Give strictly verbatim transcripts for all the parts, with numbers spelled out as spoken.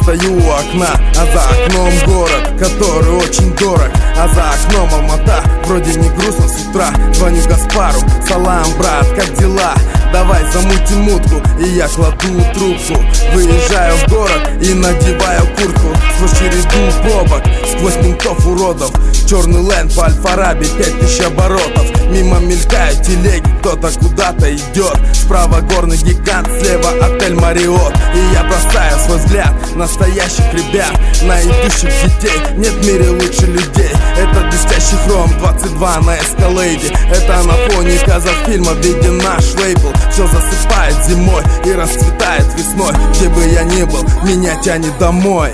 стою у окна, а за окном город, который очень дорог. А за окном Алмата, вроде не грустно с утра. Звоню Гаспару: салам, брат, как дела? Давай замутим утку. И я кладу трубку, выезжаю в город и надеваю куртку. Сквозь череду пробок, сквозь ментов уродов, черный лэнд по Аль-Фараби, пять тысяч оборотов. Мимо мелькают телеги, кто-то куда-то идет. Справа горный гигант, слева отель Мариот. И я бросаю свой взгляд настоящих ребят, на идущих детей. Нет в мире лучше людей. Это блестящий хром двадцать два на эскалейде. Это на фоне казахфильма виден наш лейбл. Все засыпает зимой и расцветает весной. Где бы я ни был, меня тянет домой.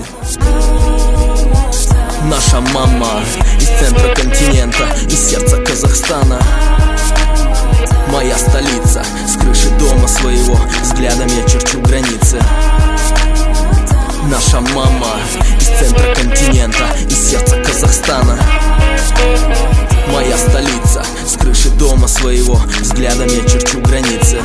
Наша мама из центра континента, из сердца Казахстана. Моя столица, с крыши дома своего взглядом я черчу границы. Наша мама из центра континента, из сердца Казахстана. Моя столица, с крыши дома своего взглядом я черчу границы.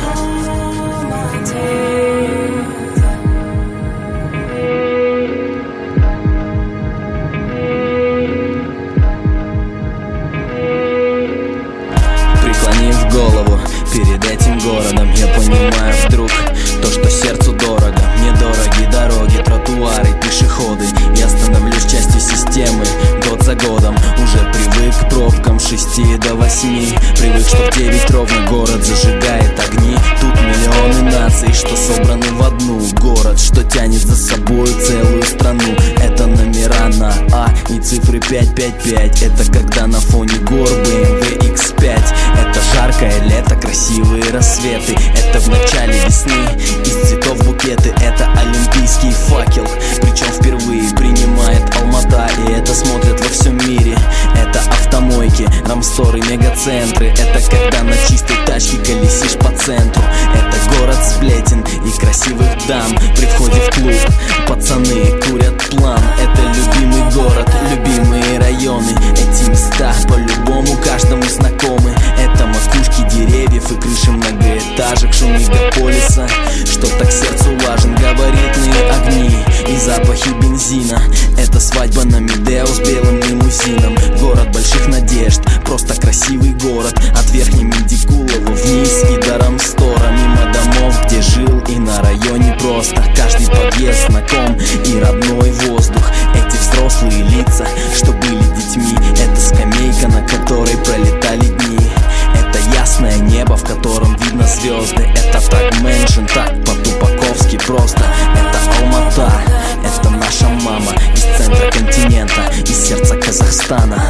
Преклонив голову перед этим городом, я понимаю вдруг то, что сердцу дорого. Мне дороги дороги, тротуары, пешеходы. Я становлюсь частью системы год за годом. Уже привык к пробкам с шести до восьми. Привык, что в девять ровно город зажигает огни. Тут миллионы наций, что собраны в одну. Город, что тянет за собой целую страну. Это номера на А и цифры пять пять пять. Это когда на фоне гор бэ эм вэ икс пять. Это жаркое лето, красивые рассветы. Это в начале весны, из цветов букеты. Это олимпийский факел, причем впервые принимает Алмата. И это смотрят во всем мире. Это автомойки, рамсторы, мегацентры. Это когда на чистой тачке колесишь по центру. Это город сплетен и красивых дам. При входе в клуб пацаны курят план. Это любимый город, любимые районы. Эти места по-любому каждому знакомы. Это макушки деревьев и крыши многоэтажек, шум мегаполиса, что так сердцу важен. Габаритные огни и запахи бензина. Это свадьба на Медео с белым лимузином. Город больших надежд, просто красивый город. От Верхней Медикулова вниз и до Рамстора. Мимо домов, где жил, и на районе просто. Каждый подъезд знаком и родной воздух. Эти взрослые лица, что были детьми. Это скамейка, на которой пролетали дни. Это ясное небо, в котором видно звезды. Это так мэншн, так по-тупаковски просто. Это Алмата, это наша мама из центра континента, из сердца Казахстана.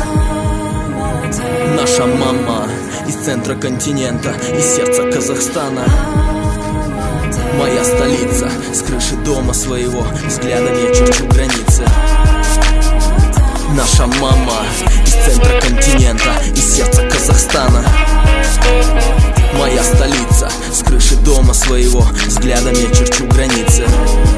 Наша мама из центра континента, из сердца Казахстана. Моя столица, с крыши дома своего взглядом я черчу границы. Наша мама из центра континента, из сердца Казахстана. Моя столица, с крыши дома своего взглядом я черчу границы.